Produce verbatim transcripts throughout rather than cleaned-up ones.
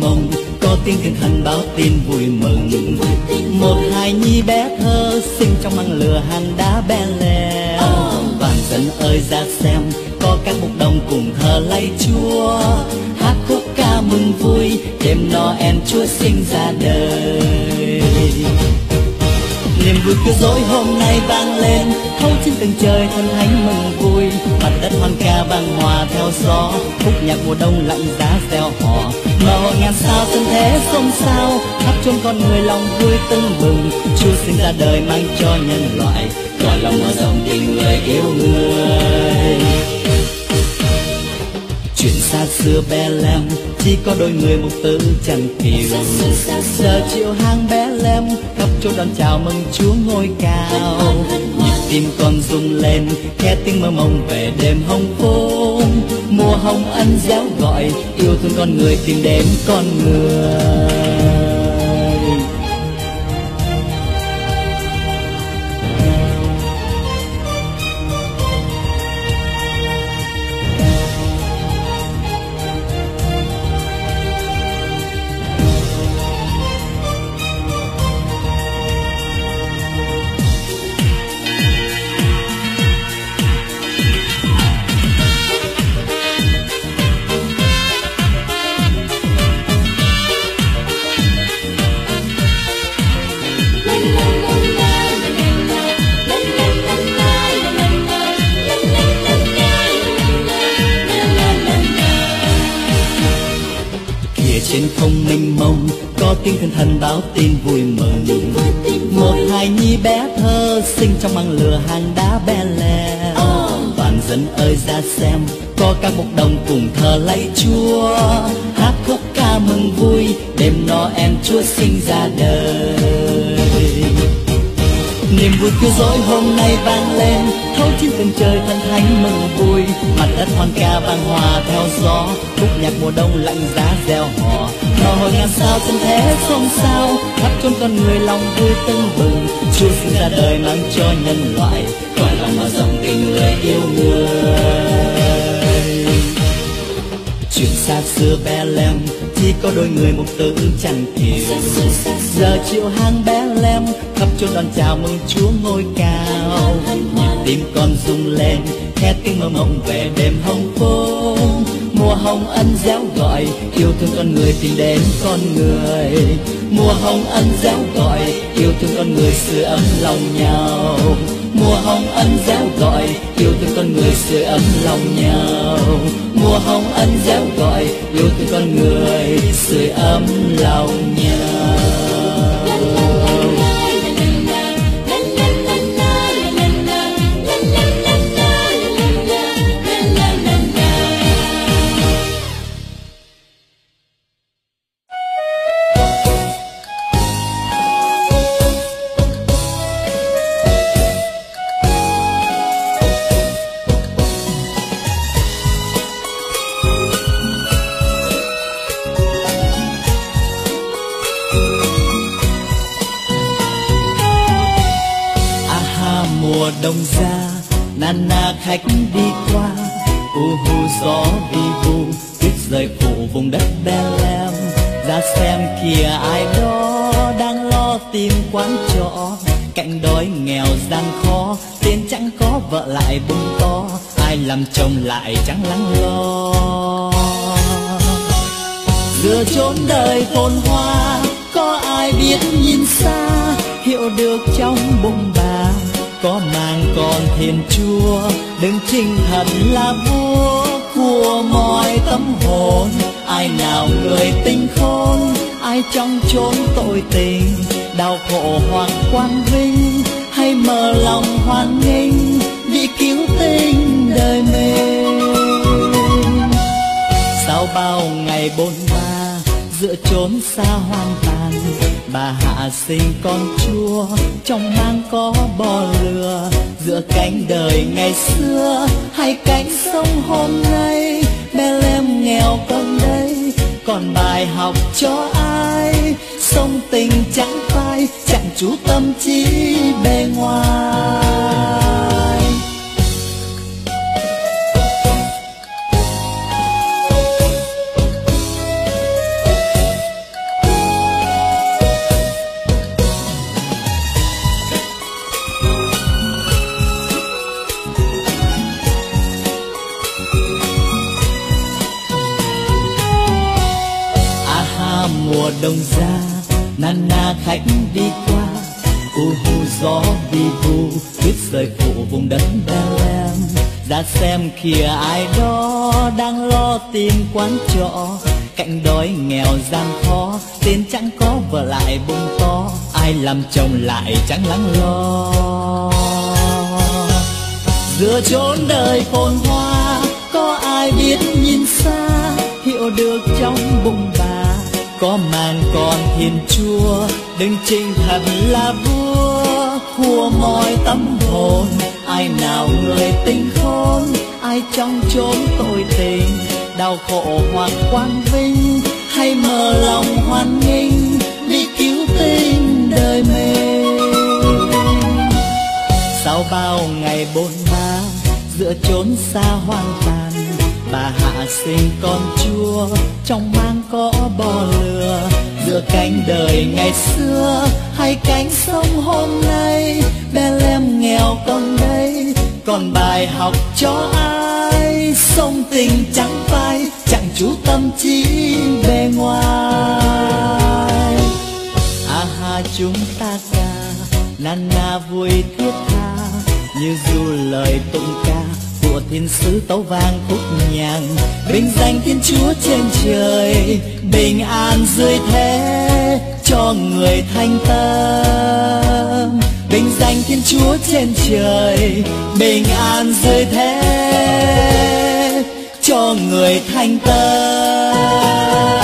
mông, có tiếng thiên thần báo tin vui mừng. Một hài nhi bé thơ sinh trong măng lửa hang đá Bethlehem. Toàn dân ơi ra xem, có các mục đồng cùng thờ lạy Chúa, hát khúc ca mừng vui đêm Noel Chúa sinh ra đời. Niềm vui cứ dối hôm nay vang lên, thấu trên từng trời thần thánh mừng vui. Mặt đất hoan ca vang hòa theo gió, khúc nhạc mùa đông lặng giá reo hò. Mở hội ngàn sao tân thế xôn xao, khắp chốn con người lòng vui tưng bừng. Chúa sinh ra đời mang cho nhân loại, gọi lòng mở rộng tình người yêu người. Chuyện xa xưa Bethlehem, chỉ có đôi người mục tử chẳng kiều. Giờ chiều hang Bethlehem, khắp chỗ đón chào mừng Chúa ngôi cao. Nhịp tim con rung lên, nghe tiếng mơ mộng về đêm hồng phố. Mùa hồng ân réo gọi, yêu thương con người tìm đến con người. Trên không mênh mông, có tiếng thiên thần báo tin vui mừng. Một hài nhi bé thơ sinh trong măng lửa hang đá Bethlehem. Toàn dân ơi ra xem, có các mục đồng cùng thờ lạy Chúa, hát khúc ca mừng vui đêm Noel Chúa sinh ra đời. Niềm vui cứ dối hôm nay vang lên, thấu trên từng trời thần thánh mừng vui. Mặt đất hoan ca vang hòa theo gió, khúc nhạc mùa đông lặng giá reo hò. Mở hội ngàn sao tân thế xôn xao, khắp chốn con người lòng vui tưng bừng. Chúa sinh ra đời mang cho nhân loại, gọi lòng mở rộng tình người yêu người. Chuyện xa xưa Bethlehem, chỉ có đôi người mục tử chẳng kiều. Giờ chiều hang Bethlehem, khắp chốn đón chào mừng Chúa ngôi cao. Nhịp tim con rung lên, nghe tiếng mơ mộng về đêm hồng phố. Mùa hồng ân réo gọi, yêu thương con người tìm đến con người. Mùa hồng ân réo gọi, yêu thương con người sưởi ấm lòng nhau. Mùa hồng ân réo gọi, yêu thương con người sưởi ấm lòng nhau. Mùa hồng ân réo gọi, yêu thương con người sưởi ấm lòng nhau. Mùa đông ra, nana khách đi qua, u hu gió vi vu, tuyết rơi phủ vùng đất Bethlehem. Ra xem kìa ai đó đang lo tìm quán trọ, cạnh đói nghèo gian khó, tiền chẳng có vợ lại bụng to, ai làm chồng lại chẳng lắng lo. Giữa chốn đời phồn hoa, có ai biết nhìn xa, hiểu được trong bụng bà có mang con Thiên Chúa, đừng chinh thần là vua của mọi tâm hồn. Ai nào người tinh khôn, ai trong chốn tội tình, đau khổ hoặc quang vinh, hay mở lòng hoan nghênh vì cứu tinh đời mình. Sau bao ngày bôn ba giữa chốn xa hoang tàn, bà hạ sinh con Chúa trong mang có bò lừa. Giữa cánh đời ngày xưa hay cánh sông hôm nay, Bethlehem nghèo con đây, còn bài học cho ai? Sông tình chẳng phai, chẳng chú tâm trí bề ngoài. mùa đông ra, nan na khách đi qua, u hu gió vi vu, tuyết rơi phủ vùng đất Bethlehem. Ra xem kìa ai đó đang lo tìm quán trọ, cạnh đói nghèo gian khó, tiền chẳng có vợ lại bụng to, ai làm chồng lại chẳng lắng lo. Giữa chốn đời phồn hoa, có ai biết nhìn xa, hiểu được trong bụng bà có mang con Thiên Chúa, đừng chinh thật là vua khua mọi tâm hồn. Ai nào người tinh khôn, ai trong chốn tội tình, đau khổ hoặc quang vinh, hay mở lòng hoan nghênh vì cứu tinh đời mình. Sau bao ngày bôn ba giữa chốn xa hoang tàn, bà hạ sinh con Chúa trong mang có bò lừa. Giữa cánh đời ngày xưa hay cánh sông hôm nay, Bethlehem nghèo con đây, còn bài học cho ai? Sông tình trắng phai, chẳng chú tâm trí bề ngoài. À ha chúng ta ca, nan na vui thiết tha, như du lời tụng ca của thiên sứ tấu vang khúc nhạc. Vinh danh Thiên Chúa trên trời, bình an dưới thế cho người thanh tâm. Vinh danh Thiên Chúa trên trời, bình an dưới thế cho người thanh tâm.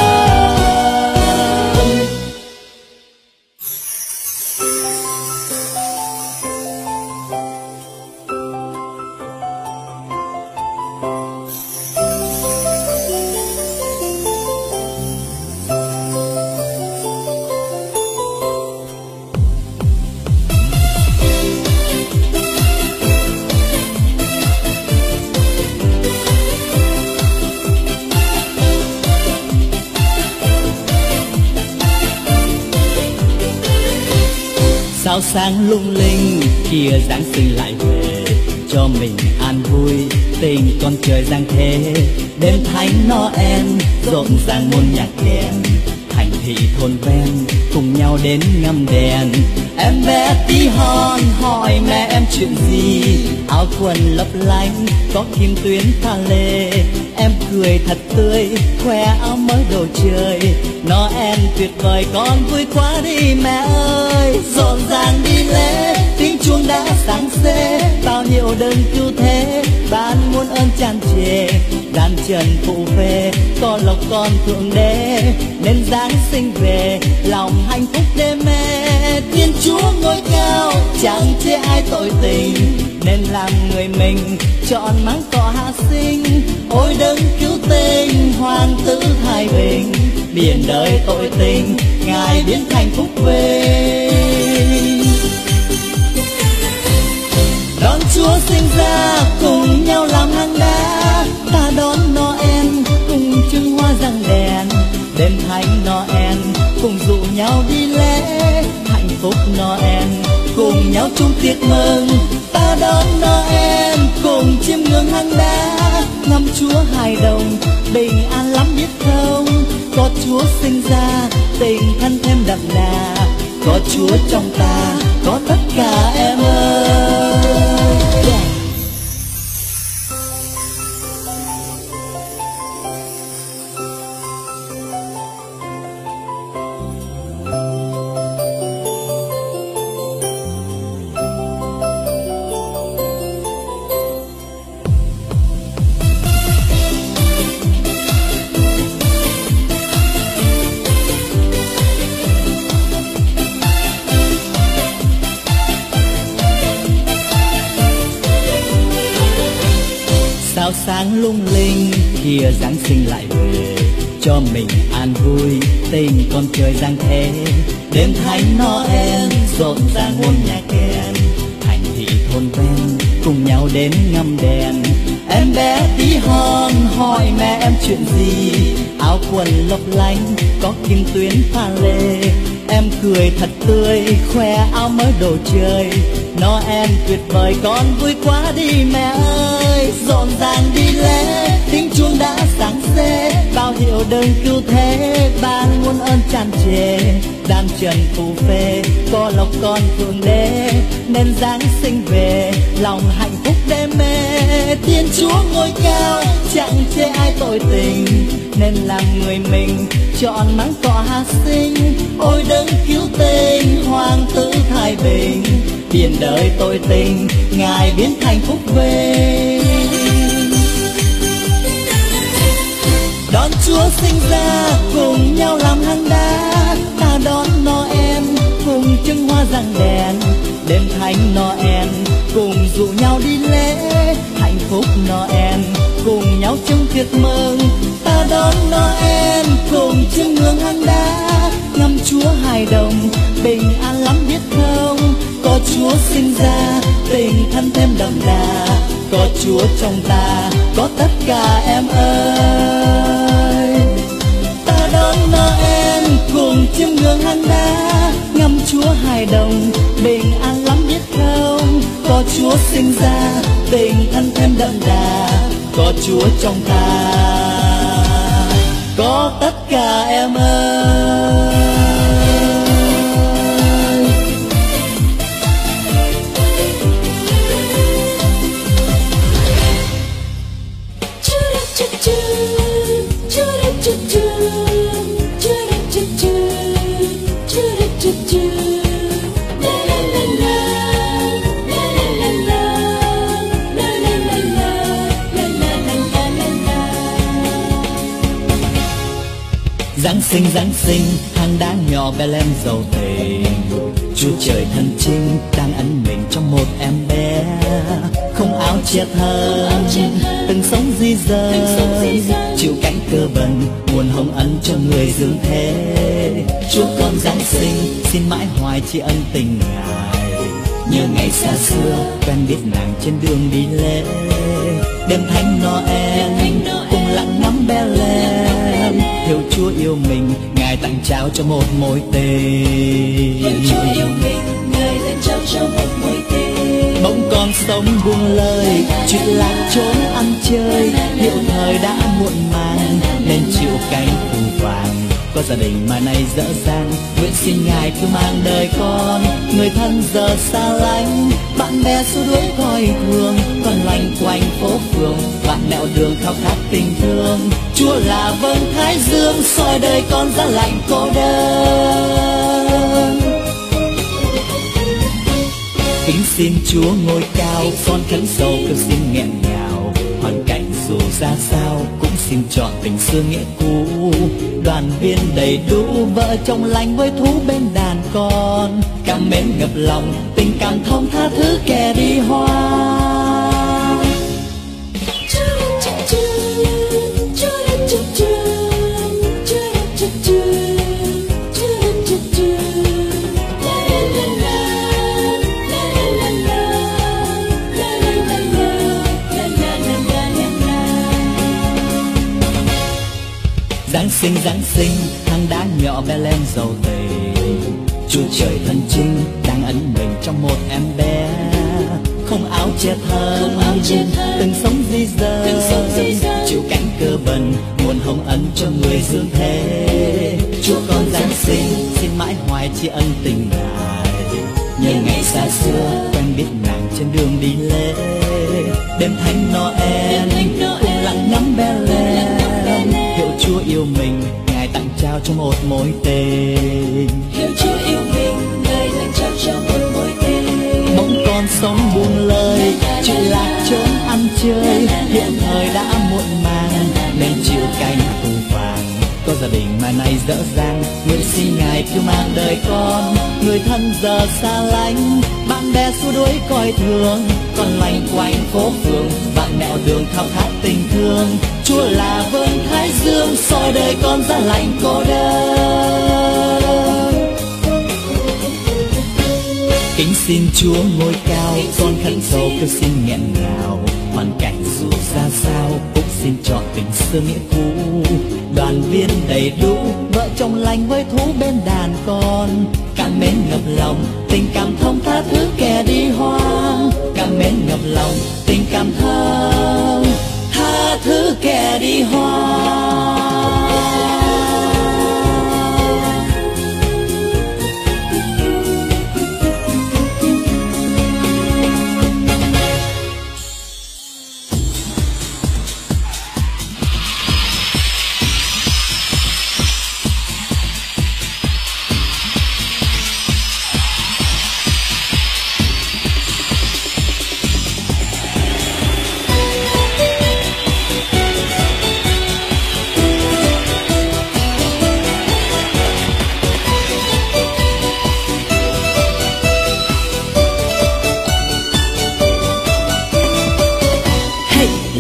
Sao sáng lung linh kia Giáng sinh lại về, cho mình an vui tình con trời giang thế. Đêm thánh Noel rộn ràng muôn nhạc đèn, thành thị thôn ven cùng nhau đến ngắm đèn. Em bé tí hon hỏi mẹ em chuyện gì, áo quần lấp lánh có kim tuyến pha lê. Em cười thật tươi khoe áo mới đồ chơi, Noel tuyệt vời con vui quá đi mẹ ơi. Rộn ràng đi lễ tiếng chuông đã sáng xế, bao nhiêu đơn cứu thế ban muôn ơn tràn trề. Đàn trần phụ về có lộc con thượng đế, nên Giáng sinh về lòng hạnh phúc đê mê. Thiên Chúa ngôi cao chẳng chê ai tội tình, nên làm người mình chọn máng cỏ hạ sinh. Ôi đấng cứu tinh hoàng tử thái bình, biển đời tội tình ngài biến thành phúc vinh. Đón Chúa sinh ra cùng nhau làm hang đá, ta đón Noel cùng trưng hoa răng đèn. Đêm thánh Noel cùng dụ nhau đi lễ, hạnh phúc Noel cùng nhau chung tiệc mừng. Ta đón Noel cùng chiêm ngưỡng hang đá, ngắm Chúa hài đồng bình an lắm biết không. Có Chúa sinh ra tình thân thêm đậm đà, có Chúa trong ta có tất cả em ơi. Sao sáng lung linh kia Giáng sinh lại về, cho mình an vui tình con trời giang thế. Đêm thánh Noel rộn ràng muôn nhạc đèn, thành thị thôn ven cùng nhau đến ngắm đèn. Em bé tí hon hỏi mẹ em chuyện gì, áo quần lấp lánh có kim tuyến pha lê. Em cười thật tươi khoe áo mới đồ chơi, Noel tuyệt vời con vui quá đi mẹ ơi. Rộn ràng đi lễ tiếng chuông đã sáng xế, bao hiệu đơn cứu thế, ban muôn ơn tràn trề, đan trần phù phê, có lộc con thượng đế, nên Giáng sinh về, lòng hạnh phúc đê mê. Thiên Chúa ngôi cao, chẳng chê ai tội tình, nên làm người mình chọn mắng cọ hạ sinh. Ôi đấng cứu tinh, hoàng tử thái bình, biển đời tội tình, Ngài biến thành phúc vinh. Đón Chúa sinh ra, cùng nhau làm hang đá, ta đón Noel cùng trưng hoa rạng đèn. Đêm thánh Noel cùng dụ nhau đi lễ, hạnh phúc Noel cùng nhau chung tiệc mừng. Ta đón Noel cùng trưng hương hang đá, ngắm Chúa hài đồng, bình an lắm biết không. Có Chúa sinh ra, tình thân thêm đậm đà, có Chúa trong ta, có tất cả em ơi. Ta đón Noel cùng chiêm ngưỡng hang đá, ngắm Chúa hài đồng, bình an lắm biết không. Có Chúa sinh ra, tình thân thêm đậm đà, có Chúa trong ta, có tất cả em ơi. Giáng sinh, Giáng sinh, hang đá nhỏ Bethlehem giàu tình, Chúa trời thân trinh đang ẩn mình trong một em bé, không áo che thân, từng sống di dời, chịu cánh cơ bần, nguồn hồng ân cho người dương thế. Chúa con Giáng sinh, xin mãi hoài tri ân tình Ngài, nhớ ngày xa xưa quen biết nàng trên đường đi lễ. Đêm thánh Noel cùng lặng ngắm Bethlehem, hiểu Chúa yêu mình, Ngài tặng trao cho một mối tình. Hiểu Chúa yêu mình, Ngài tặng trao cho một mối tình. Bỗng con sống buông lời, chuyện lạc trốn ăn chơi, hiểu thời đã muộn màng, nên chịu cánh phù phàng. Có gia đình mà nay dở dang, nguyện xin Ngài cứ mang đời con. Người thân giờ xa lánh, bạn bè xua đuổi coi thường, còn loanh quanh phố phường, bạn nẻo đường khao khát tình thương. Chúa là vầng thái dương, soi đời con giá lạnh cô đơn. Kính xin Chúa ngôi cao, con khấn sầu kêu xin nghẹn ngào. Hoàn cảnh dù ra sao cũng xin chọn tình xưa nghĩa cũ, đoàn viên đầy đủ, vợ chồng lành với thú bên đàn con. Cảm mến ngập lòng, tình cảm thông tha thứ kẻ đi hoang. Giáng sinh, Giáng sinh, hang đá nhỏ Bethlehem giàu tình, Chúa trời thân trinh đang ẩn mình trong một em bé, không áo che thân, từng sống di dời, chịu cánh cơ bần, nguồn hồng ân cho người dương thế. Chúa con Giáng sinh, xin mãi hoài tri ân tình Ngài, nhớ ngày xa xưa quen biết nàng trên đường đi lễ. Đêm thánh Noel cùng lặng ngắm Bethlehem, hiểu Chúa yêu mình, Ngài tặng trao cho một mối tình. Hiểu Chúa yêu mình, Ngài tặng trao cho một mối tình. Bỗng con sống buông lời, chuyện lạc trốn ăn chơi, hiện thời đã muộn màng, nên chịu cánh phù phàng. Có gia đình mà nay dở dang, nguyện xin Ngài cứu mang đời con. Người thân giờ xa lánh, bạn bè xua đuổi coi thường, còn loanh quanh phố phường, bạn nẻo đường khao khát tình thương. Chúa là vầng thái dương, soi đời con giá lạnh cô đơn. Kính xin Chúa ngôi cao, con khấn sầu kêu xin nghẹn ngào. Hoàn cảnh dù ra sao cũng xin chọn tình xưa nghĩa cũ, đoàn viên đầy đủ, vợ chồng lành với thú bên đàn con. Cảm mến ngập lòng, tình cảm thông tha thứ kẻ đi hoang. Cảm mến ngập lòng, tình cảm thông tha thứ kẻ đi hoang.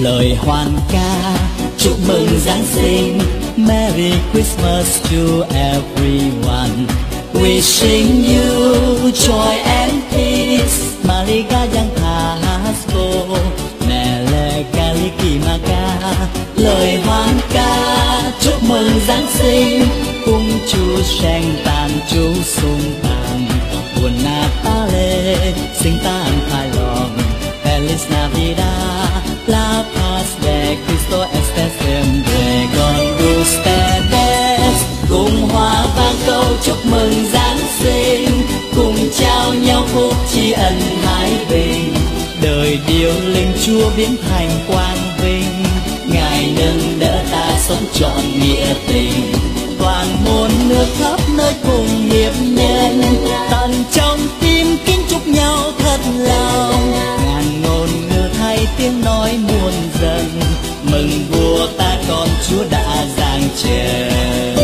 lời hoan ca chúc mừng Giáng sinh. Merry Christmas to everyone, wishing you joy and peace. Mariga yang Pasco, Mele Kalikimaka. Lời hoan ca chúc mừng Giáng sinh, cùng Chúa sanh tàn Chúa sung tàn. Buồn Natale sinh tan hài lòng. Feliz Navidad, la paz de Cristo esté siempre con ustedes. Cùng hoa vang câu chúc mừng Giáng sinh, cùng trao nhau phúc tri ân thái bình. Đời điêu linh Chúa biến thành quang vinh, Ngài nâng đỡ ta sống trọn nghĩa tình. Toàn muôn nước khắp nơi cùng hiệp nhân, tận trong tim kính chúc nhau thật lòng. Ngàn ngôn ngữ thay tiếng nói muôn dần, mừng vua ta con Chúa đã giáng trần.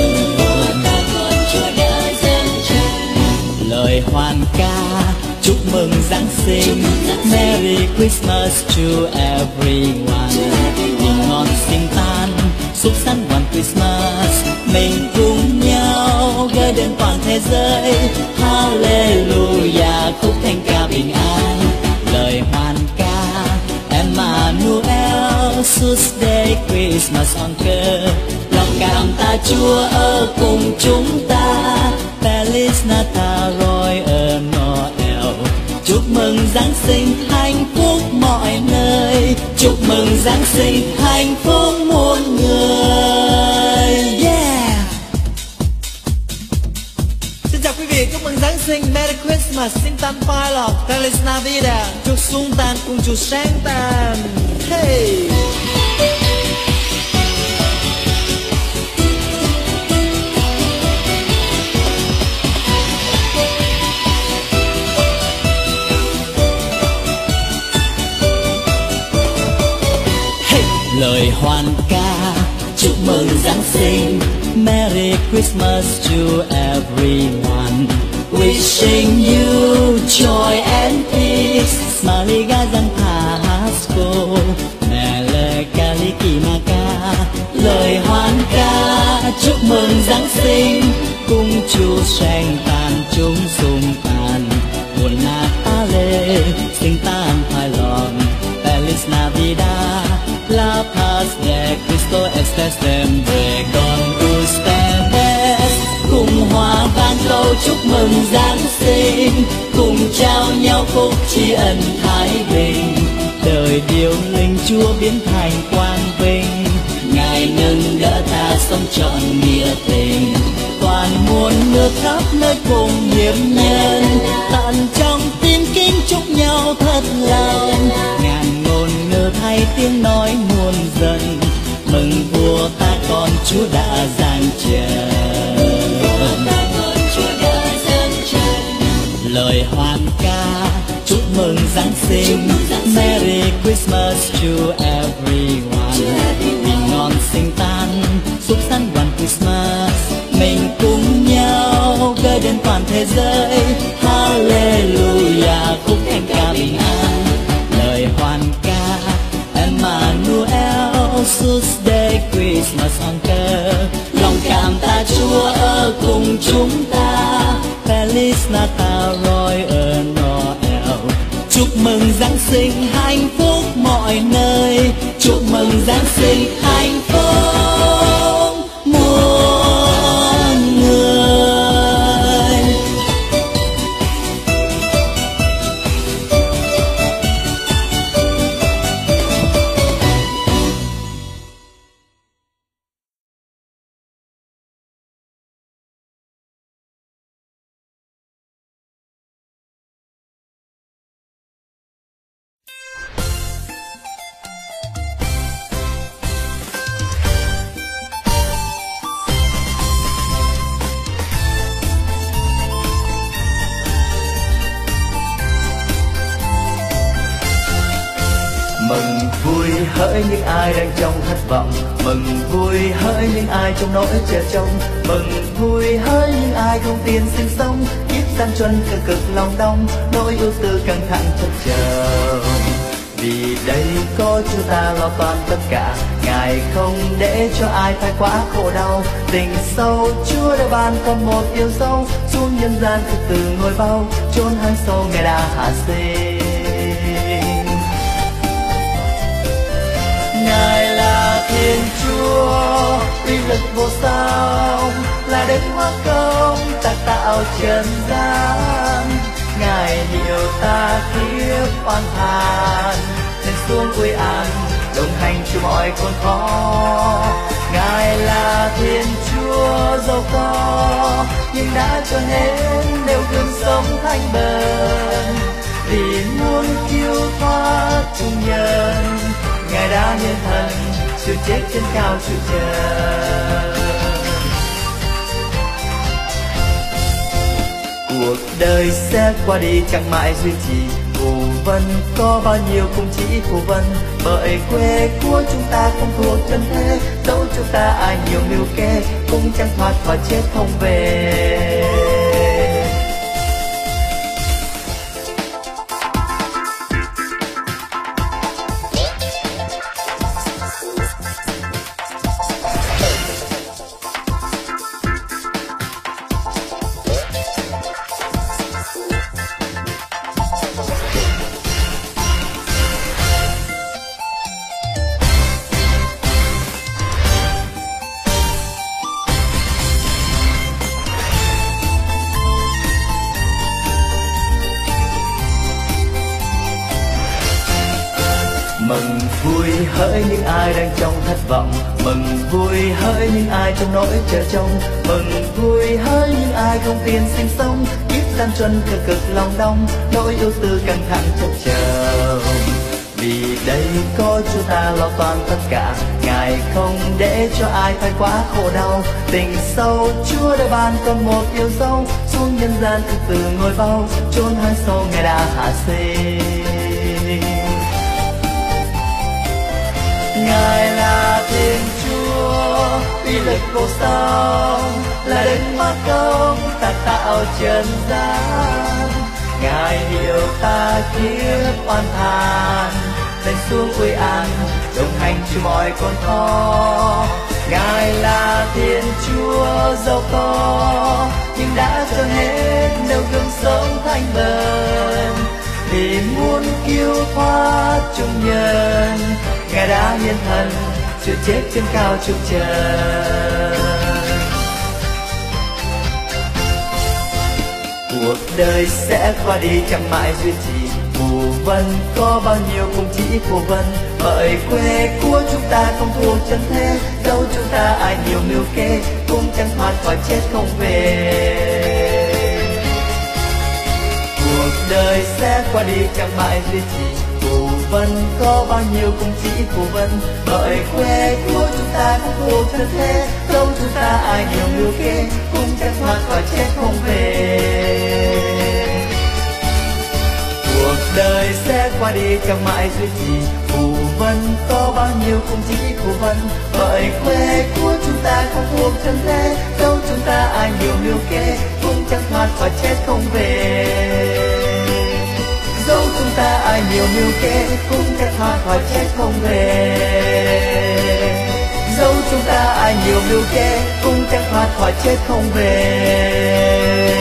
Lời hoan ca chúc mừng Giáng sinh. Merry Christmas to everyone. Bình ngon sinh tan suốt sắn hoàn Christmas, mình cùng nhau gửi đến toàn thế giới. Hallelujah, khúc thanh ca bình an. Lời hoan ca Emmanuel, sus Day Christmas on cơ. Lòng cảm tạ Chúa ở cùng chúng ta. Feliz Natal rồi ở Noel. Chúc mừng Giáng sinh hạnh phúc mọi nơi, chúc mừng Giáng sinh hạnh phúc muôn người. Yeah. Xin chào quý vị, chúc mừng Giáng sinh, Merry Christmas, sinh tan phai lọc, Feliz Navidad, chúc sung tàn cùng chúc sáng tàn. Hey. Lời hoan ca chúc mừng Giáng sinh. Merry Christmas to everyone, wishing you joy and peace. Maliga yang Pasco, Mele Kalikimaka. Lời hoan ca chúc mừng Giáng sinh, cùng Chúa sanh tàn chúng sung tàn. Buồn Natale sinh tan hài lòng. Feliz Navidad, la paz de Cristo esté siempre con ustedes. Cùng hoa vang câu chúc mừng Giáng sinh, cùng trao nhau phúc tri ân thái bình. Đời điêu linh Chúa biến thành quang vinh, Ngài nâng đỡ ta sống trọn nghĩa tình. Toàn muôn nước khắp nơi cùng hiệp nhân, tận trong tim kính chúc nhau thật lòng. Ngàn ngôn ngữ thay tiếng nói muôn dần, mừng vua ta con Chúa đã giáng trần. Lời hoan ca chúc mừng Giáng sinh. Merry Christmas to everyone. Bình ngon sinh tan suốt sắn hoàn Christmas, mình cùng nhau gửi đến toàn thế giới. Hallelujah, khúc thanh ca bình an. Lời hoan ca Emmanuel, sus Day Christmas on cơ. Lòng cảm tạ Chúa ở cùng chúng ta. Feliz Natal rồi ở Noel. Chúc mừng Giáng sinh hạnh phúc mọi nơi, chúc mừng Giáng sinh hạnh phúc muôn người. Mừng vui hỡi những ai đang trong thất vọng, mừng vui hỡi những ai trong nỗi trẻ trông, mừng vui hỡi những ai không tiền sinh sống, kiếp gian truân cơ cực lòng đong, nỗi ưu tư căng thẳng chất chồng. Vì đây có Chúa ta lo toan tất cả, Ngài không để cho ai phải quá khổ đau. Tình sâu Chúa đã ban con một yêu dấu, xuống nhân gian từ từ ngôi bao, chốn hang sâu Ngài đã hạ sinh. Ngài là Thiên Chúa, uy lực vô song, là đấng hóa công ta tạo trần gian. Ngài hiểu ta kiếp oan than, nên xuống quy an đồng hành cho mọi con khó. Ngài là Thiên Chúa giàu có, nhưng đã cho nên nêu gương sống thanh bần. Vì muốn cứu thoát chúng nhân, Ngài đã nhân thần chịu chết trên cao chịu trần. Cuộc đời sẽ qua đi chẳng mãi duy trì, phù vân có bao nhiêu cũng chỉ phù vân. Bởi quê của chúng ta không thuộc chân thế, dẫu chúng ta ai nhiều mưu kê cũng chẳng thoát khỏi chết không về. Mừng vui hỡi những ai đang trong thất vọng, mừng vui hỡi những ai trong nỗi chờ trông, mừng vui hỡi những ai không tiền sinh sống, kiếp gian truân cực cực lòng đong, nỗi ưu tư căng thẳng chập chờn. Vì đây có Chúa ta lo toan tất cả, Ngài không để cho ai phải quá khổ đau. Tình sâu Chúa đã ban con một yêu dấu, xuống nhân gian từ từ ngôi bao, chốn hang sâu Ngài đã hạ sinh. Ngài là Thiên Chúa, uy lực vô song, là đấng hóa công ta tạo trần gian. Ngài hiểu ta kiếp oan than, lên xuống quy an đồng hành cho mọi con khó. Ngài là Thiên Chúa giàu có, nhưng đã cho hết nêu gương sống thanh bần. Vì muốn cứu thoát chúng nhân, Ngài đã hiến thân chịu chết trên cao chịu trần. Cuộc đời sẽ qua đi chẳng mãi duy trì, phù vân có bao nhiêu cũng chỉ phù vân. Bởi quê của chúng ta không thuộc chân thế, dẫu chúng ta ai nhiều mưu kê cũng chẳng thoát khỏi chết không về. Cuộc đời sẽ qua đi chẳng mãi duy trì, phù vân có bao nhiêu cũng chỉ phù vân. Bởi quê của chúng ta không thuộc chân thế, dẫu chúng ta ai nhiều mưu kê cũng chẳng thoát khỏi chết không về. Cuộc đời sẽ qua đi chẳng mãi duy trì, phù vân có bao nhiêu cũng chỉ phù vân. Bởi quê của chúng ta không thuộc chân thế, dẫu chúng ta ai nhiều mưu kê cũng chẳng thoát khỏi chết không về. Dẫu chúng ta ai nhiều mưu kế cũng chẳng thoát khỏi chết không về. Dẫu chúng ta ai nhiều mưu kế cũng chẳng thoát khỏi chết không về.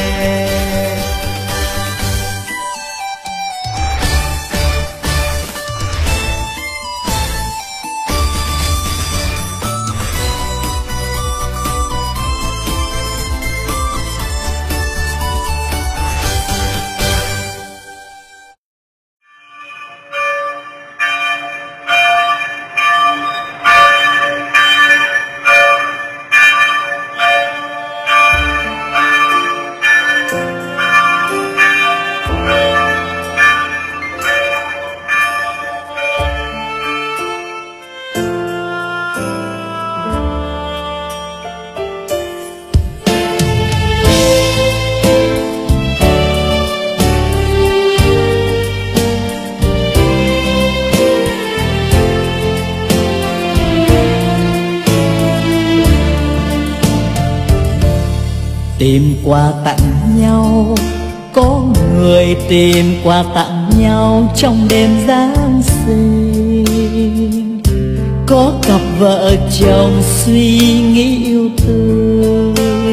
Tìm quà tặng nhau, có người tìm quà tặng nhau trong đêm giáng Giáng sinh, có cặp vợ chồng suy nghĩ yêu thương.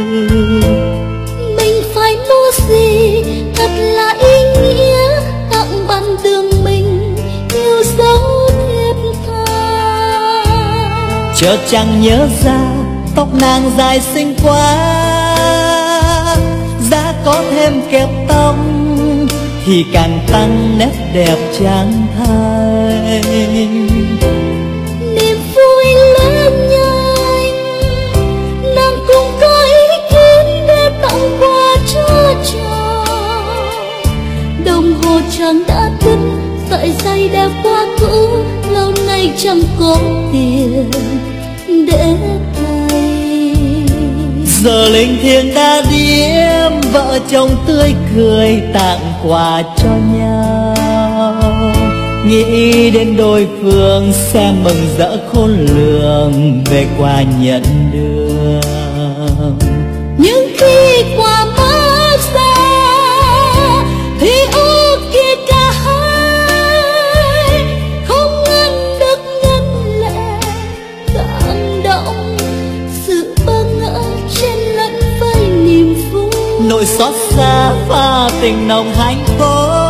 Mình phải mua gì thật là ý nghĩa, tặng bạn đường mình yêu dấu thiếp tha. Chợt chẳng nhớ ra tóc nàng dài xinh quá, giá có thêm kẹp tóc thì càng tăng nét đẹp trắng thay. Niềm vui lớn nhanh, nàng cùng có ý kiến để tặng quà cho chồng. Đồng hồ chẳng đã thức, sợi dây đã quá cũ, lâu nay chẳng có tiền để thay. Giờ linh thiêng đã điếm, vợ chồng tươi cười tặng quà cho nhau. Nghĩ đến đôi phương sẽ mừng rỡ khôn lường về quà nhận được. Nhưng khi quà mất ra thì ô kia cả hai, không ngăn được ngân lệ cảm động, sự bơ ngỡ chen lẫn với niềm vui. Nỗi xót xa pha tình nồng hạnh phúc,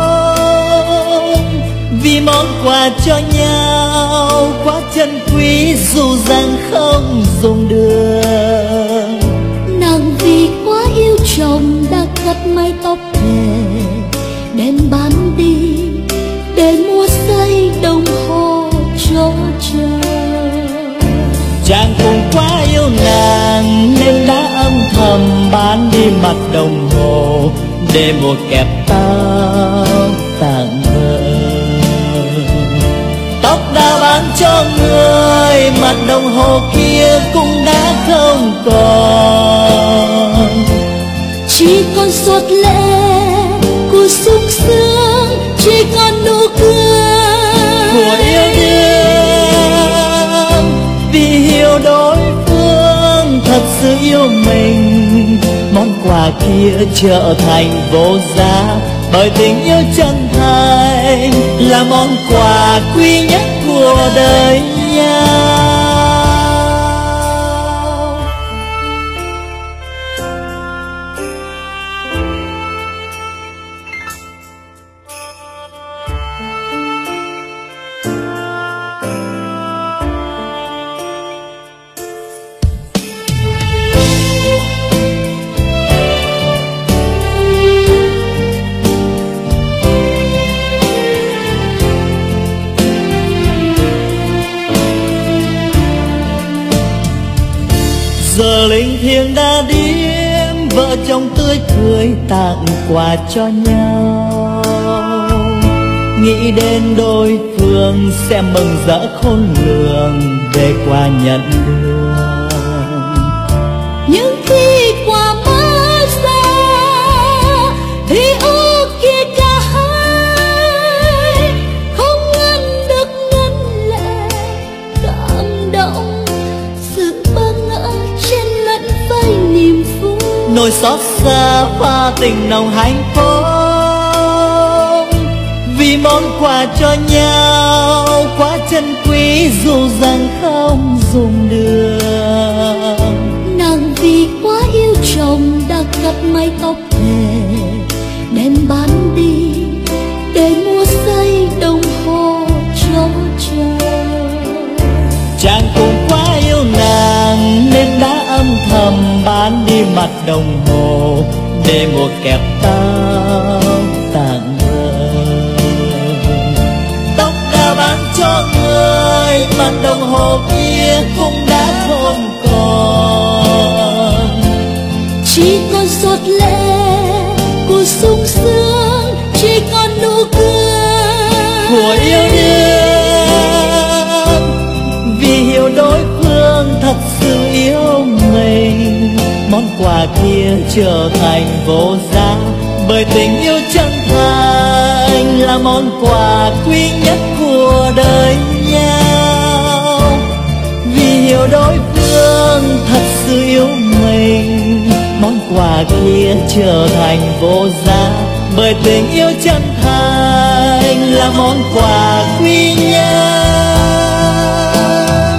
vì món quà cho nhau quá chân quý dù rằng không dùng được. Nàng vì quá yêu chồng đã cắt mái tóc thề đem bán đi để mua giây đồng hồ cho chồng. Chàng cũng quá yêu nàng nên đã âm thầm bán đi mặt đồng hồ để một kẹp tóc tặng vợ. Tóc đã bán cho người, mặt đồng hồ kia cũng đã không còn. Chỉ còn giọt lệ của sung sướng, chỉ còn nụ cười của yêu đương. Vì hiểu đối phương thật sự yêu mình, món quà kia trở thành vô giá, bởi tình yêu chân thành là món quà quý nhất của đời nhau. Giờ linh thiêng đã điếm, vợ chồng tươi cười tặng quà cho nhau. Nghĩ đến đôi phương sẽ mừng rỡ khôn lường về quà nhận được. nhưng khi quà mất ra thì ô kia cả hai, không ngăn được ngân lệ cảm động, sự bơ ngỡ chen lẫn với niềm vui. Nỗi xót xa pha tình nồng hạnh phúc, vì món quà cho nhau quá chân quý dù rằng không dùng được. Nàng vì quá yêu chồng đã cắt mái tóc thề đem bán đi để mua giây đồng hồ cho chồng. Chàng cũng quá yêu nàng nên đã âm thầm bán đi mặt đồng hồ để một kẹp tóc tặng vợ. Tóc đã bán cho người, mặt đồng hồ kia cũng đã không còn. Chỉ còn giọt lệ của sung sướng, chỉ còn nụ cười Của yêu đương, vì hiểu đối phương thật sự yêu mình, món quà kia trở thành vô giá, bởi tình yêu chân thành là món quà quý nhất của đời nhau. Vì hiểu đối phương thật sự yêu mình, món quà kia trở thành vô giá, bởi tình yêu chân thành là món quà quý nhất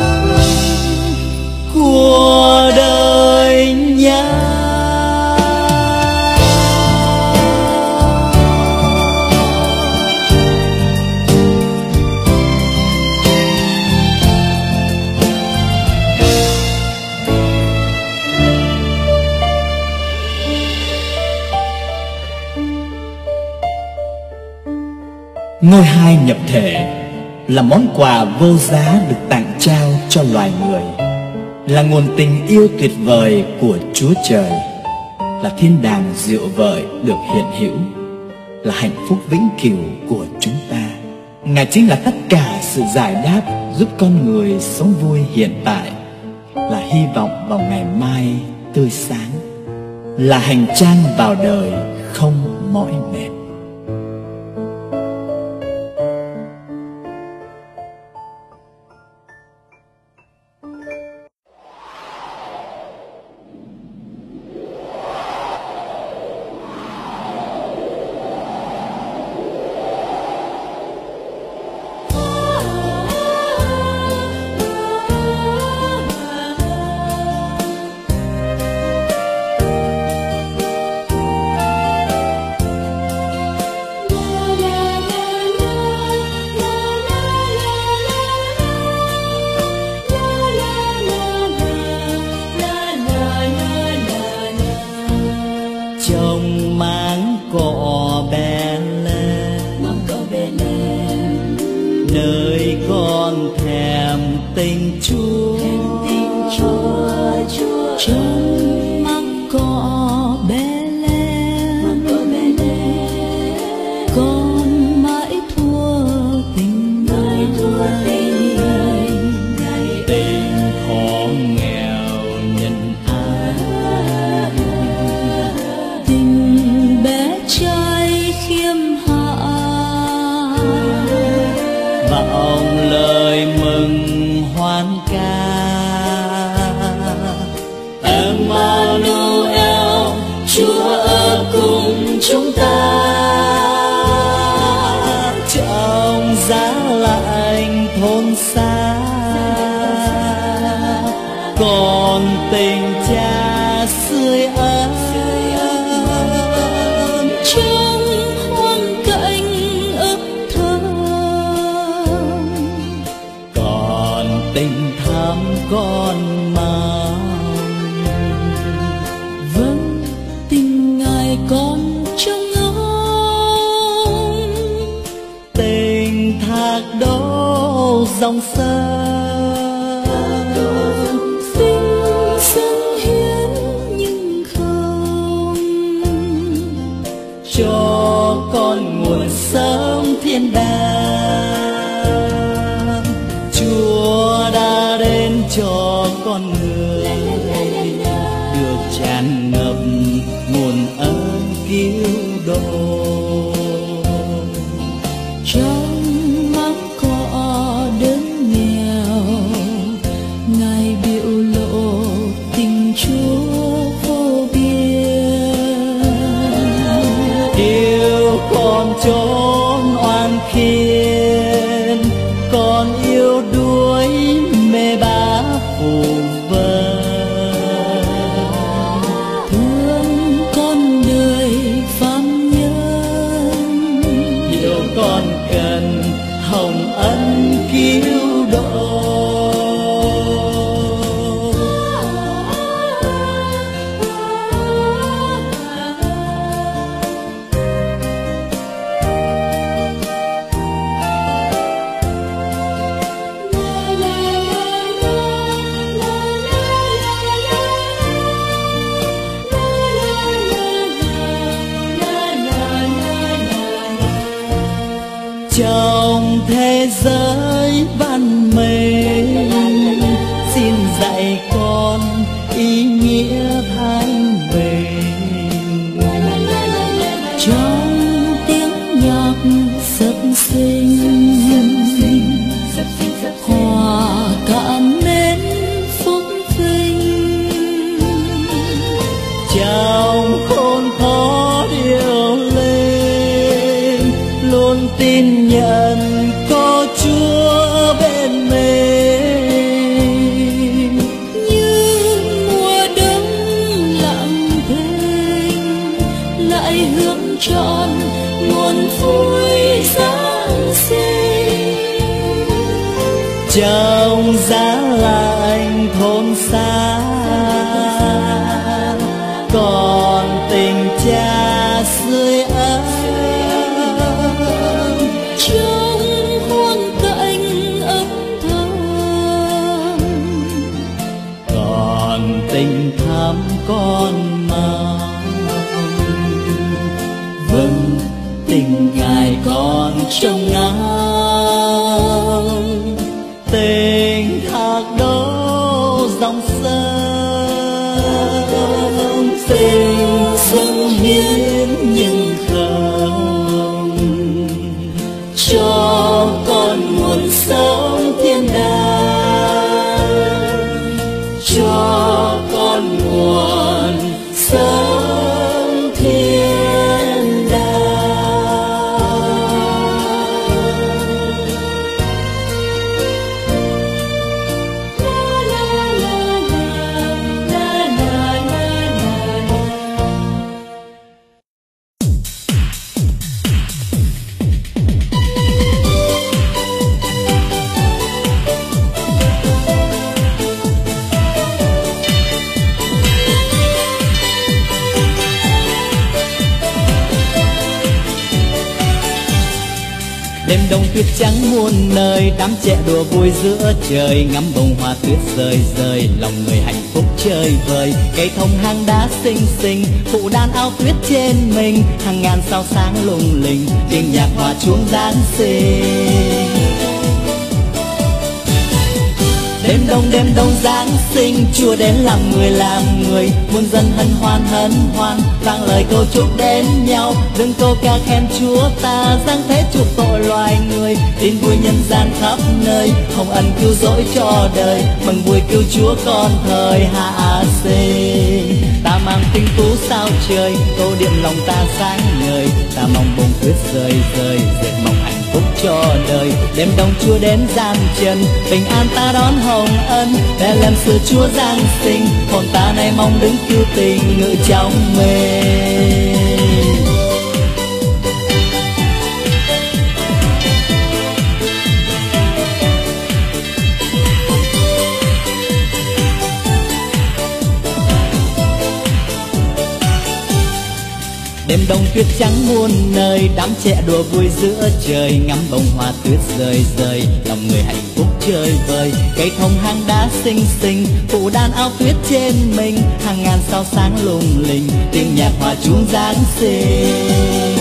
của đời nhà. Ngôi hai nhập thể là món quà vô giá được tặng trao cho loài người, là nguồn tình yêu tuyệt vời của Chúa Trời, là thiên đàng diệu vời được hiện hữu, là hạnh phúc vĩnh cửu của chúng ta. Ngài chính là tất cả sự giải đáp giúp con người sống vui hiện tại, là hy vọng vào ngày mai tươi sáng, là hành trang vào đời không mỏi mệt. Trong máng cỏ bé lên, nơi con thèm tình Chúa. Trong máng cỏ bé lên, con mãi thua tình Ngài. Tình khó nghèo nhân ái, Tình bé trai khiêm hạ, vọng lời mừng hoan ca. Emmanuel, Chúa ở cùng chúng ta. Trong giá lạnh thôn xa, còn tình cha sưởi ấm. trong hoang cảnh ấp thơ, Còn tình thắm con mong. vâng tình Ngài con trông ngóng. Tình thác đổ dòng sông, Tình dâng hiến nhưng không, cho con nguồn sống thiên đàng. Chúa đã đến cho con người được tràn ngập nguồn ơn cứu độ. trong máng cỏ đớn nghèo, Ngài biểu lộ tình Chúa vô biên. Yêu con trốn oan khiên, con yêu đuối mê bá phù vân. Thương con đời phàm nhân, Yêu con cần hồng ân cứu độ. Trong thế giới văn minh, xin dạy con ý nghĩa thanh bình. trong tiếng nhạc rất xinh, hòa cảm mến phúc vinh. Trong khôn khó điều linh, lại hướng trọn nguồn vui Giáng sinh. Trong giá lạnh thôn xa còn tình cha sưởi ấm, trong khung cảnh ấm thầm còn tình thắm con mong. Vâng, tình Ngài còn trong nắng, tình thác đổ dòng sông, tình dâng hiến nhưng không cho con nguồn sống thiên đàng, cho con nguồn sống thiên đàng. Đêm đông tuyết trắng muôn nơi, đám trẻ đùa vui giữa trời, ngắm bông hoa tuyết rơi rơi, lòng người hạnh phúc chơi vời. Cây thông hang đá xinh xinh, phụ đàn áo tuyết trên mình, hàng ngàn sao sáng lung linh, tiếng nhạc hòa chuông Giáng sinh. Đêm đông đêm đông Giáng sinh, Chúa đến làm người làm người, muôn dân hân hoan hân hoan, vang lời câu chúc đến nhau. Đừng câu ca khen Chúa ta, giáng thế chuộc tội loài người, tin vui nhân gian khắp nơi, hồng ân cứu rỗi cho đời, mừng vui cứu Chúa con thời hạ sinh. Ta mang tinh tú sao trời, tô điểm lòng ta sáng ngời, ta mong bông tuyết rơi rơi, dệt mong hạnh phúc cho đời. Đêm đông Chúa đến gian chân, bình an ta đón hồng ân, để làm sự Chúa Giáng sinh, hồn ta nay mong đứng cứu tình ngự trong mình. Đêm đông tuyết trắng muôn nơi, đám trẻ đùa vui giữa trời, ngắm bông hoa tuyết rơi rơi, lòng người hạnh phúc chơi vời. Cây thông hang đá xinh xinh, phụ đàn áo tuyết trên mình, hàng ngàn sao sáng lung linh, tiếng nhạc hòa chuông Giáng sinh.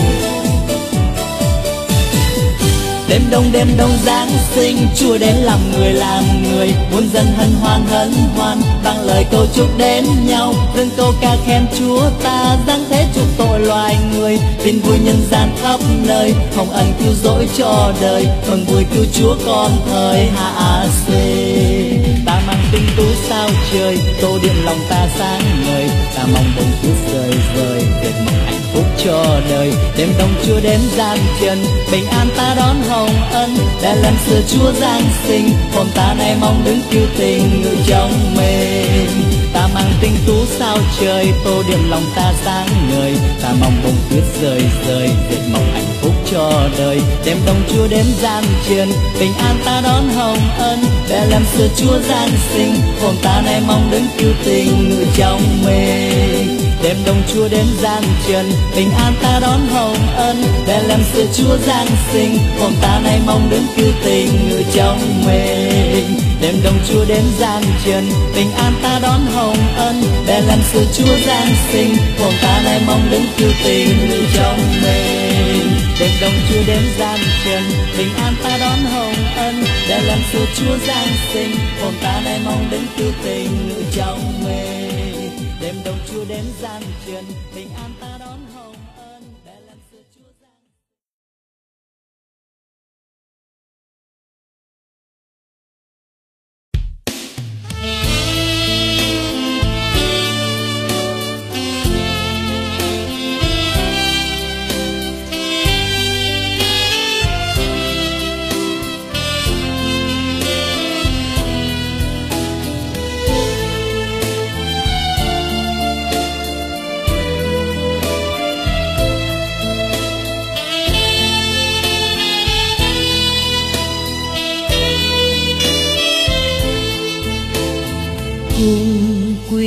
Đêm đông đêm đông Giáng sinh, Chúa đến làm người làm người, muôn dân hân hoan hân hoan, vang lời câu chúc đến nhau. Dâng câu ca khen Chúa ta, giáng thế chuộc tội loài người, tin vui nhân gian khắp nơi, hồng ân cứu rỗi cho đời, mừng vui cứu Chúa con thời hạ sinh. Ta mang tinh tú sao trời, tô điểm lòng ta sáng ngời, ta mong bông tuyết rơi rơi, dệt mong hạnh phúc cho đời. Đêm đông Chúa đến gian chân, bình an ta đón hồng ân, để làm sự Chúa Giáng sinh, hồn ta nay mong đứng cứu tình ngự trong mình. Ta mang tinh tú sao trời, tô điểm lòng ta sáng ngời, ta mong bông tuyết rơi rơi, dệt mong hạnh phúc cho đời. Đêm đông Chúa đến gian chân, bình an ta đón hồng ân, để làm sự Chúa Giáng sinh, hồn ta nay mong đứng cứu tình ngự trong mình. Đêm đông Chúa đến gian chân, bình an ta đón hồng ân, để làm sự Chúa Giáng sinh, hồn ta nay mong đứng cứu tình ngự trong mình. Đêm đông Chúa đến gian chân, bình an ta đón hồng ân, để làm sự Chúa Giáng sinh, hồn ta nay mong đứng cứu tình ngự trong mình. Đêm đông Chúa đến gian chân, bình an ta đón hồng ân, để làm sự Chúa Giáng sinh, hồn ta nay mong đứng cứu tình ngự trong mình. Đêm đông Chúa đến gian chân, bình an ta đón hồng ân, để làm sự Chúa Giáng sinh.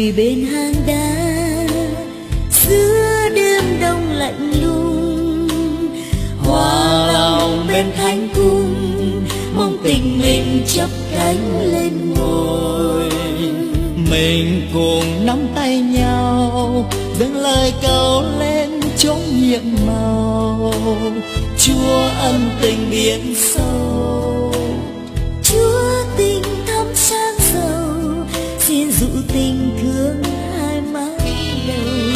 ngồi bên hang đá giữa đêm đông lạnh lùng, Hòa lòng bên thánh cung, mong tình mình chắp cánh lên ngôi. mình cùng nắm tay nhau dâng lời cầu lên chốn nhiệm màu. Chúa ân tình biển sâu, Chúa tình thắm sáng giàu, xin dụ tình thương hai má đầu.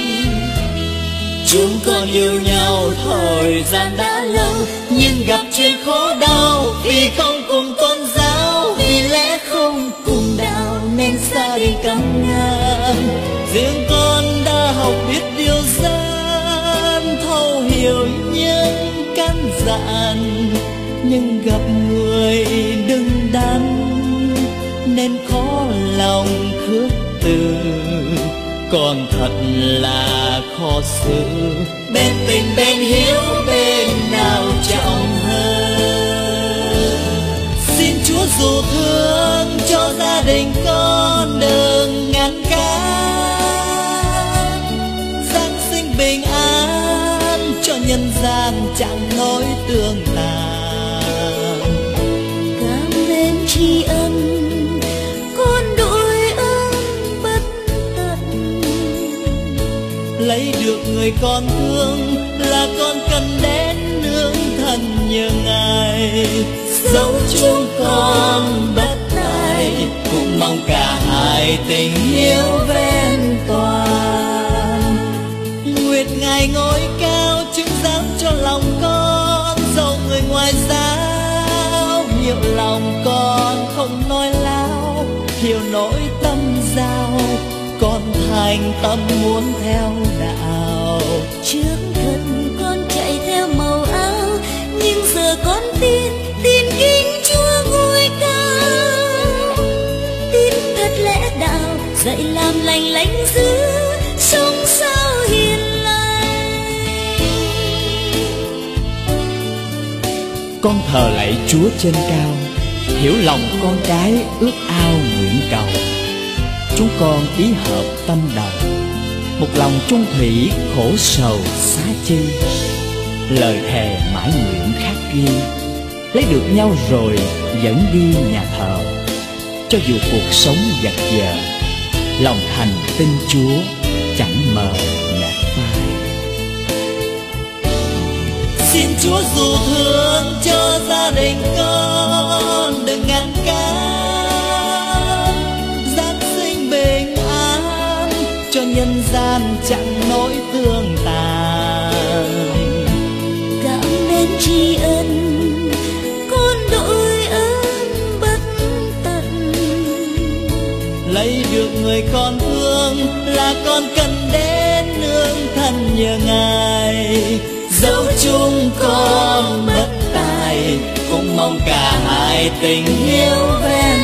chúng con yêu nhau thời gian đã lâu, nhưng gặp chuyện khó đau vì không cùng tôn giáo, vì lẽ không cùng đạo nên xa đi cắm ngàn. Riêng con đã học biết điều gian, thấu hiểu những căn dặn, nhưng gặp người đứng đắn nên khó lòng khước từ. Còn thật là khó xử, bên tình bên hiếu bên nào trọng hơn. Xin Chúa dù thương cho gia đình con đừng ngăn cản, Giáng sinh bình an cho nhân gian chẳng nỗi tương tàn. Cảm ơn tri ân con đội ơn bất tận, lấy được người con thương là con cần đến nương thần nhờ Ngài. Dẫu chúng con bất tài cũng mong cả hai tình yêu ven toàn. Nguyện Ngài ngôi cao chứng giám cho lòng con, dẫu người ngoài giáo hiểu lòng con không nói láo, hiểu nỗi tâm giao con thành tâm muốn theo đạo. trước thân con chạy theo màu áo, nhưng giờ con tin tin kính Chúa ngôi cao. Tin thật lẽ đạo dạy làm lành lánh giữ, sống sao hiền lành. Con thờ lạy Chúa trên cao, hiểu lòng con cái ước ao nguyện cầu. Chúng con ý hợp tâm đầu, một lòng chung thủy khổ sầu xá chi. Lời thề mãi nguyện khắc ghi, lấy được nhau rồi dẫn đi nhà thờ. Cho dù cuộc sống giật giờ, lòng thành tin Chúa chẳng mờ nhạt phai. Xin Chúa dù thương cho gia đình con đừng ngăn cản, Giáng sinh bình an cho nhân gian chẳng nỗi tương tàn. Cảm ơn tri ân con đội ơn bất tận, Lấy được người con thương là con cần đến nương thần nhờ Ngài. Dẫu chúng con bất tài cũng mong cả hai tình yêu ven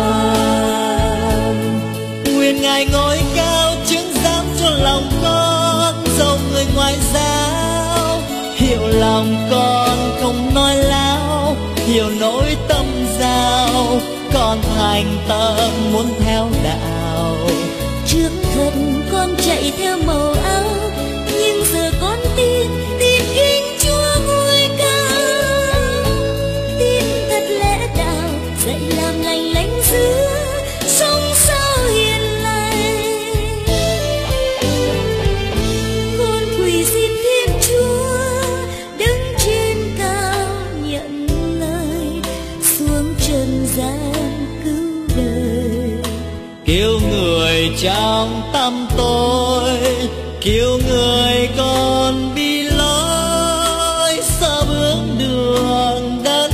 toàn. Nguyện Ngài ngôi cao chứng giám cho lòng con, dẫu người ngoài giáo hiểu lòng con không nói láo, hiểu nỗi tâm giao con thành tâm muốn theo đạo. trước thân con chạy theo màu áo, nhưng giờ con tin tin kính Chúa ngôi cao. Tin thật lẽ đạo dạy làm lành lánh giữ, sống sao hiền lành. Con quỳ xin Thiên Chúa đứng trên cao nhận lời, xuống trần gian cứu đời. Kêu người trong tâm tôi, kêu người con bi lối, sao bước đường đất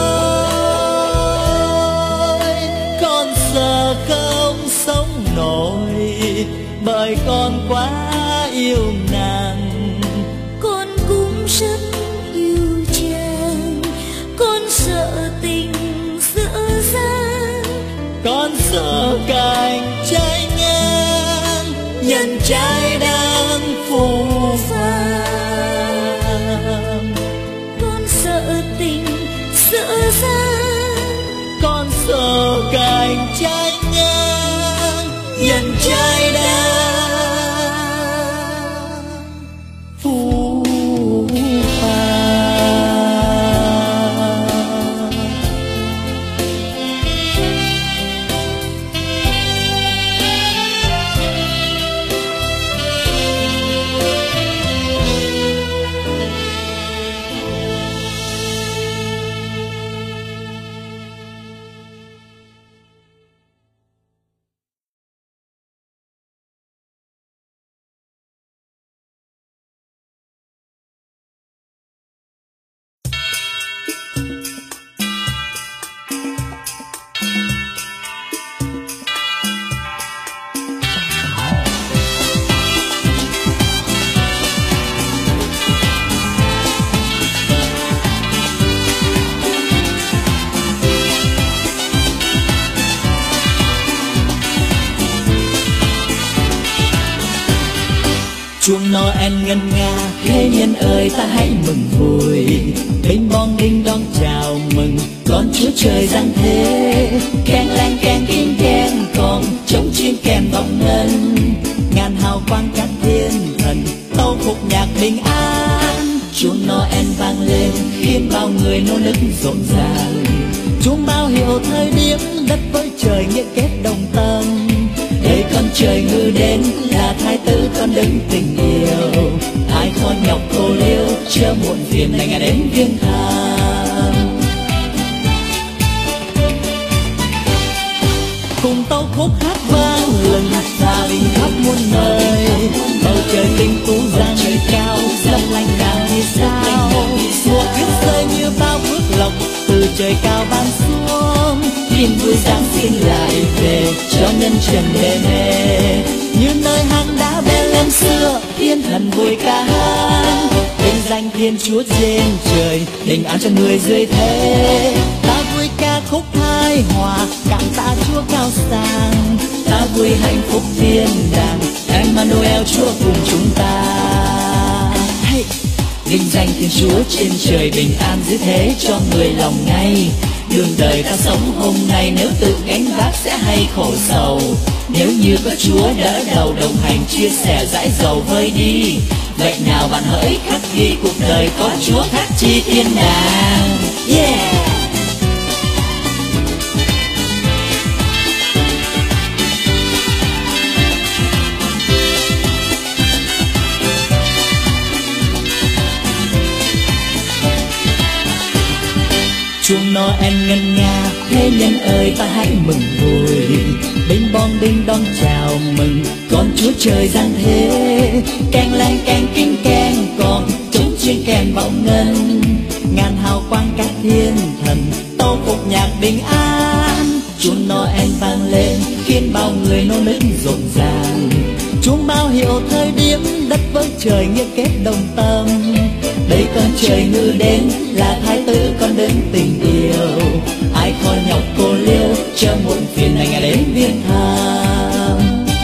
tôi. Con sợ không sống nổi bởi con quá yêu nàng. Con cũng rất yêu chàng, con sợ tình dở dang, Con sợ cành trái ngang, nhân trái đang phù phàng. con sợ tình dở dang, Con sợ cành trái ngang, nhân trời đất phù phàng. Chuông Noel ngân nga, thế nhân ơi ta hãy mừng vui. Binh bong đinh đong chào mừng con Chúa Trời giáng thế. Keng leng keng kinh keng còn trống chiên kèn vọng ngân. Ngàn hào quang các thiên thần tâu phục nhạc bình an. Chuông Noel vang lên khiến bao người nô nức rộn ràng. Chuông báo hiệu thời điểm đất với trời nghĩa kết đồng tâm. Để con trời ngự đến là thái tử con đấng tình yêu. Ai khó nhọc khổ liêu chưa muộn phiền này ngày đến viếng thăm. Cùng tấu khúc hát vang lừng hòa bình khắp muôn nơi. Bầu trời tinh tú giang trời cao lấp lánh đàng như sao. Mùa tuyết rơi như bao phước lộc từ trời cao ban xuống. Tin vui Giáng sinh lại về cho nhân trần đê mê. Như nơi hang đá Bethlehem xưa thiên thần vui ca hát. Vinh danh Thiên Chúa trên trời bình an cho người dưới thế. Ta vui ca khúc hai hòa cảm tạ Chúa cao sang. Ta vui hạnh phúc thiên đàng Emmanuel Chúa cùng chúng ta. Hey! Vinh danh Thiên Chúa trên trời bình an dưới thế cho người lòng ngay. Đường đời ta sống hôm nay nếu tự gánh vác sẽ hay khổ sầu. Nếu như có Chúa đỡ đầu đồng hành chia sẻ dãi dầu vơi đi. Vậy nào bạn hỡi khắc ghi cuộc đời có Chúa khác chi thiên đàng. Yeah! Chuông Noel ngân nga, thế nhân ơi ta hãy mừng vui. Binh bong đinh đong chào mừng con Chúa Trời giáng thế. Keng leng keng kinh keng còn trống chiên kèn vọng ngân. Ngàn hào quang các thiên thần tâu phục nhạc bình an. Chuông Noel vang lên khiến bao người nô nức rộn ràng. Chuông báo hiệu thời điểm đất với trời nghĩa kết đồng tâm. Đây con trời ngự đến là thái tử con đấng tình yêu. Ai khó nhọc cô liêu chớ muộn phiền này ngày đến viếng thăm.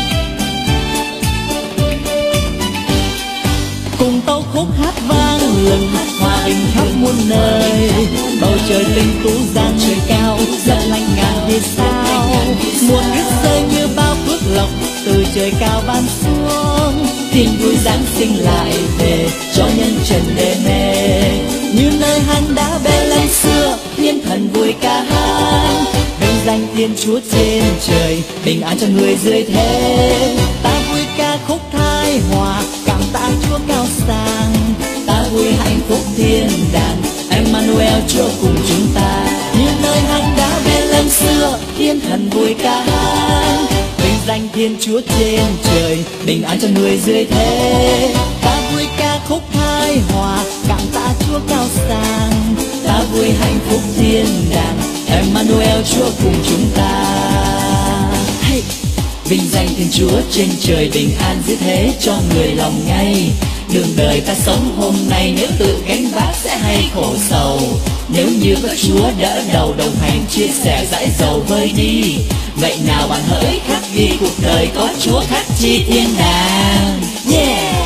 Cùng tấu khúc hát vang lừng hòa bình khắp muôn nơi. Bầu trời tinh tú giang trời cao lấp lánh ngàn vì sao. Mùa tuyết rơi như bao phước lộc từ trời cao ban xuống. Tin vui Giáng sinh lại về cho nhân trần đê mê. Như nơi hang đá Bethlehem xưa thiên thần vui ca hát. Vinh danh Thiên Chúa trên trời bình an cho người dưới thế. Ta vui ca khúc hai hòa cảm tạ Chúa cao sang. Ta vui hạnh phúc thiên đàng Emmanuel Chúa cùng chúng ta. Như nơi hang đá Bethlehem xưa thiên thần vui ca hát. Vinh danh Thiên Chúa trên trời bình an cho người dưới thế. Ta vui ca khúc hai hòa cảm tạ Chúa cao sang. Ta vui hạnh phúc thiên đàng Emmanuel Chúa cùng chúng ta. Hey! Vinh danh Thiên Chúa trên trời bình an dưới thế cho người lòng ngay. Đường đời ta sống hôm nay nếu tự gánh vác sẽ hay khổ sầu. Nếu như có Chúa đỡ đầu đồng hành chia sẻ dãi dầu vơi đi. Vậy nào bạn hỡi khắc ghi cuộc đời có Chúa khác chi thiên đàng. Yeah!